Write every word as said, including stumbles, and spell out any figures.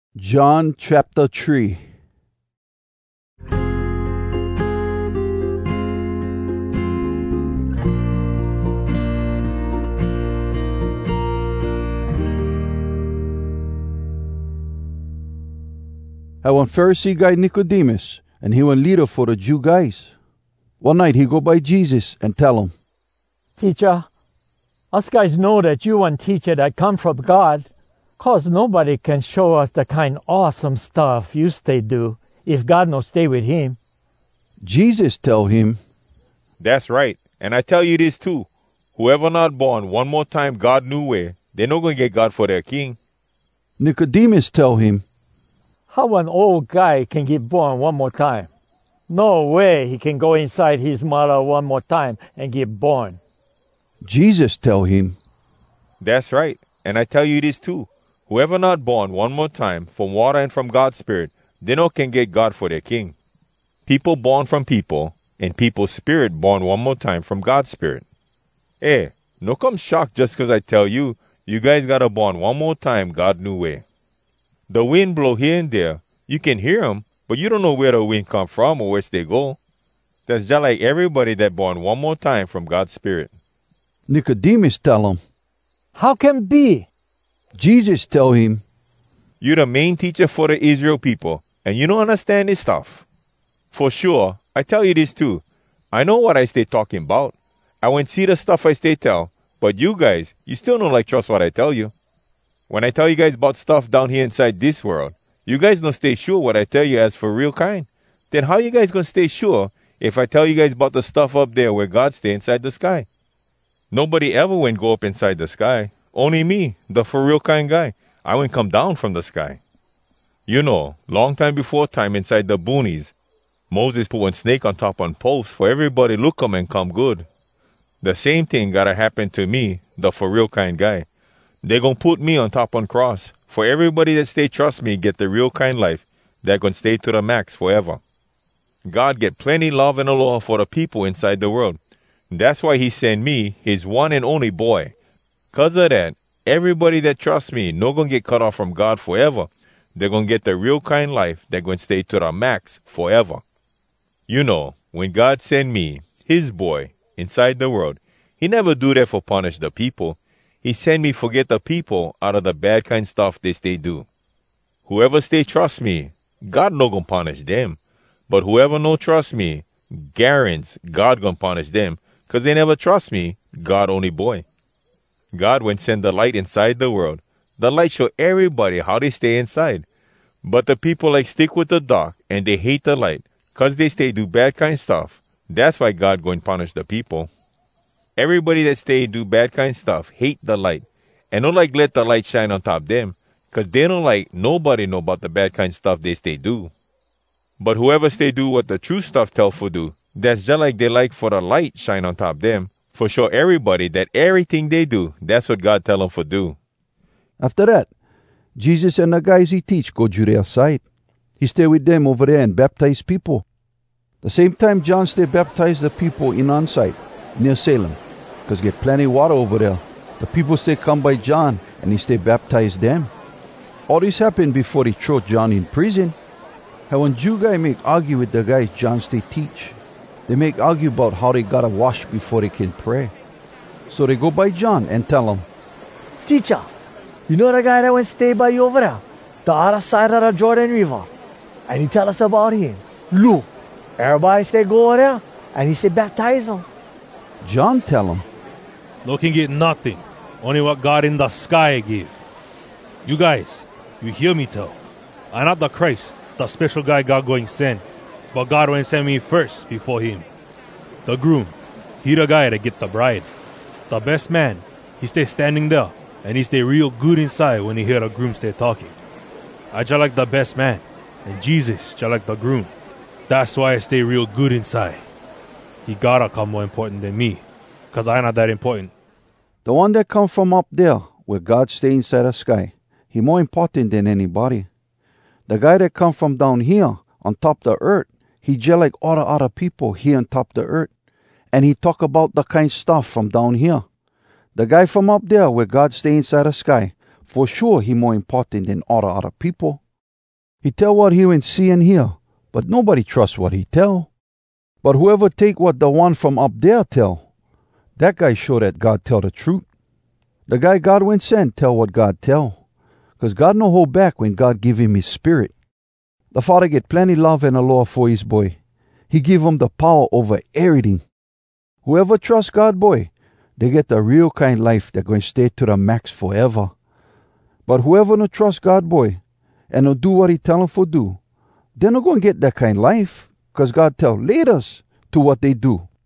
John chapter three. I one Pharisee guy Nicodemus, and he one leader for the Jew guys. One night he go by Jesus and tell him, Teacher, us guys know that you one teacher that come from God, cause nobody can show us the kind awesome stuff you stay do if God no stay with him. Jesus tell him, That's right, and I tell you this too. Whoever not born one more time God new way, they no gonna get God for their king. Nicodemus tell him, How an old guy can get born one more time? No way he can go inside his mother one more time and get born. Jesus tell him, That's right, and I tell you this too. Whoever not born one more time from water and from God's spirit, they no can get God for their king. People born from people, and people's spirit born one more time from God's spirit. Hey, no come shocked just cause I tell you, you guys gotta born one more time God new way. The wind blow here and there. You can hear 'em, but you don't know where the wind come from or where they go. That's just like everybody that born one more time from God's spirit. Nicodemus tell him, How can be? Jesus tell him, You the main teacher for the Israel people, and you don't understand this stuff. For sure, I tell you this too. I know what I stay talking about. I went see the stuff I stay tell, but you guys, you still don't like trust what I tell you. When I tell you guys about stuff down here inside this world, you guys don't stay sure what I tell you as for real kind. Then how you guys gonna stay sure if I tell you guys about the stuff up there where God stay inside the sky? Nobody ever went go up inside the sky. Only me, the for real kind guy. I went come down from the sky. You know, long time before time inside the boonies, Moses put one snake on top on post for everybody look come and come good. The same thing gotta happen to me, the for real kind guy. They gonna put me on top on cross. For everybody that stay trust me get the real kind life, that gonna stay to the max forever. God get plenty love and a law for the people inside the world. That's why he sent me, his one and only boy. Cause of that, everybody that trusts me no gonna get cut off from God forever. They're gonna get the real kind life that gonna stay to the max forever. You know, when God sent me, his boy, inside the world, he never do that for punish the people. He send me forget the people out of the bad kind stuff they stay do. Whoever stay trust me, God no gonna punish them. But whoever no trust me, guarantees God gonna punish them, cause they never trust me, God only boy. God when send the light inside the world, the light show everybody how they stay inside. But the people like stick with the dark and they hate the light, cause they stay do bad kind stuff. That's why God going punish the people. Everybody that stay do bad kind stuff hate the light, and don't like let the light shine on top them, cause they don't like nobody know about the bad kind stuff they stay do. But whoever stay do what the true stuff tell for do, that's just like they like for the light shine on top them, for show everybody that everything they do, that's what God tell them for do. After that, Jesus and the guys he teach go Judea side. He stay with them over there and baptize people. The same time John stay baptize the people in on site, near Salem, cause get plenty water over there. The people stay come by John and he stay baptize them. All this happened before they throw John in prison. How one Jew guy make argue with the guys John stay teach. They make argue about how they gotta wash before they can pray. So they go by John and tell him, Teacher, you know the guy that went stay by you over there? The other side of the Jordan River. And he tell us about him. Look, everybody stay go over there and he say baptize him. John tell him, No can get nothing, only what God in the sky give. You guys, you hear me tell. I'm not the Christ, the special guy God going send. But God won't send me first before him. The groom, he the guy that get the bride. The best man, he stay standing there, and he stay real good inside when he hear the groom stay talking. I just like the best man, and Jesus just like the groom. That's why I stay real good inside. He gotta come more important than me, cause I'm not that important. the one that come from up there, where God stay inside the sky, he more important than anybody. The guy that come from down here, on top the earth, he just like all the other people here on top the earth. And he talk about the kind stuff from down here. The guy from up there where God stay inside the sky, for sure he more important than all the other people. He tell what he went see and hear, but nobody trusts what he tell. But whoever take what the one from up there tell, that guy show that God tell the truth. The guy God went send tell what God tell, because God no hold back when God give him his spirit. The Father get plenty love and a law for his boy. He give him the power over everything. Whoever trusts God boy, they get the real kind life that going to stay to the max forever. But whoever no trust God boy, and no do what he tell him for do, they no going to get that kind life, because God tell leaders to what they do.